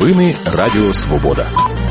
Новини Радіо Свобода.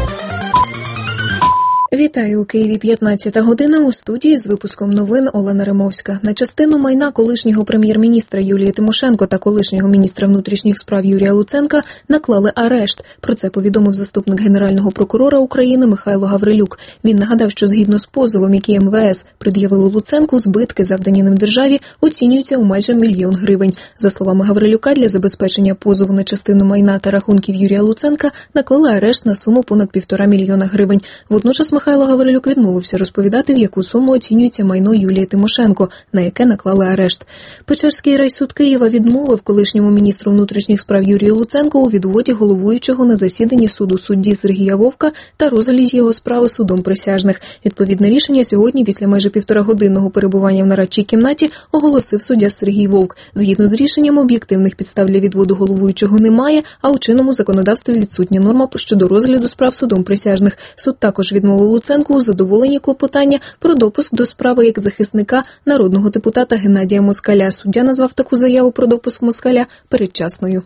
Вітаю, у Києві 15 година, у студії з випуском новин Олена Римовська. На частину майна колишнього прем'єр-міністра Юлії Тимошенко та колишнього міністра внутрішніх справ Юрія Луценка наклали арешт. Про це повідомив заступник Генерального прокурора України Михайло Гаврилюк. Він нагадав, що згідно з позовом, який МВС пред'явило Луценку, збитки, завдані ним державі, оцінюються у майже 1 мільйон гривень. За словами Гаврилюка, для забезпечення позову на частину майна та рахунків Юрія Луценка наклали арешт на суму понад 1,5 мільйона гривень. Водночас Михайло Гаврилюк відмовився розповідати, в яку суму оцінюється майно Юлії Тимошенко, на яке наклали арешт. Печерський райсуд Києва відмовив колишньому міністру внутрішніх справ Юрію Луценку у відводі головуючого на засіданні суду судді Сергія Вовка та розгляді його справи судом присяжних. Відповідне рішення сьогодні, після майже 1,5-годинного перебування в нарадчій кімнаті, оголосив суддя Сергій Вовк. Згідно з рішенням, об'єктивних підстав для відводу головуючого немає, а у чинному законодавстві відсутня норма щодо розгляду справ судом присяжних. Суд також відмовив Луценку у задоволенні клопотання про допуск до справи як захисника народного депутата Геннадія Москаля. Суддя назвав таку заяву про допуск Москаля передчасною.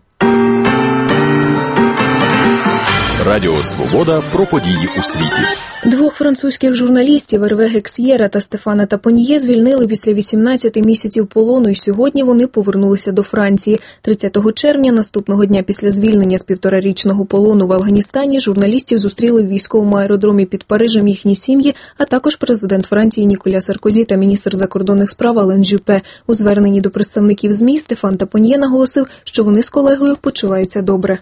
Радіо Свобода про події у світі. 2 французьких журналістів Ерве Гексьєра та Стефана Тапоньє звільнили після 18 місяців полону, і сьогодні вони повернулися до Франції. 30 червня, наступного дня після звільнення з 1,5-річного полону в Афганістані, журналістів зустріли в військовому аеродромі під Парижем їхні сім'ї, а також президент Франції Ніколя Саркозі та міністр закордонних справ Ален Жюпе. У зверненні до представників ЗМІ Стефан Тапоньє наголосив, що вони з колегою почуваються добре.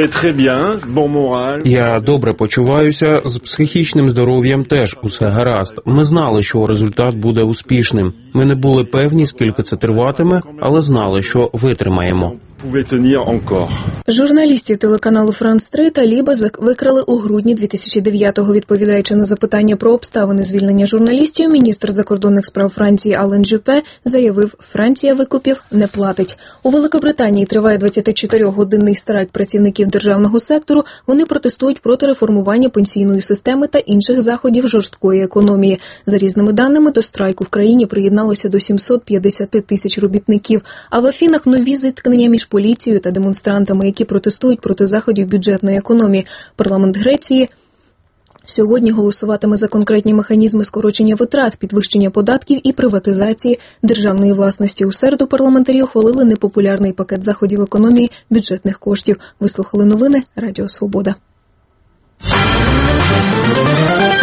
Я добре почуваюся, з психічним здоров'ям теж усе гаразд. Ми знали, що результат буде успішним. Ми не були певні, скільки це триватиме, але знали, що витримаємо. Журналістів телеканалу «Франс-3» таліби викрали у грудні 2009-го. Відповідаючи на запитання про обставини звільнення журналістів, міністр закордонних справ Франції Ален Жюпе заявив, Франція викупів не платить. У Великобританії триває 24-годинний страйк працівників державного сектору. Вони протестують проти реформування пенсійної системи та інших заходів жорсткої економії. За різними даними, до страйку в країні приєдналося до 750 тисяч робітників. А в Афінах нові зіткнення між поліцією та демонстрантами, які протестують проти заходів бюджетної економії. Парламент Греції сьогодні голосуватиме за конкретні механізми скорочення витрат, підвищення податків і приватизації державної власності. У середу парламентарі ухвалили непопулярний пакет заходів економії бюджетних коштів. Вислухали новини Радіо Свобода.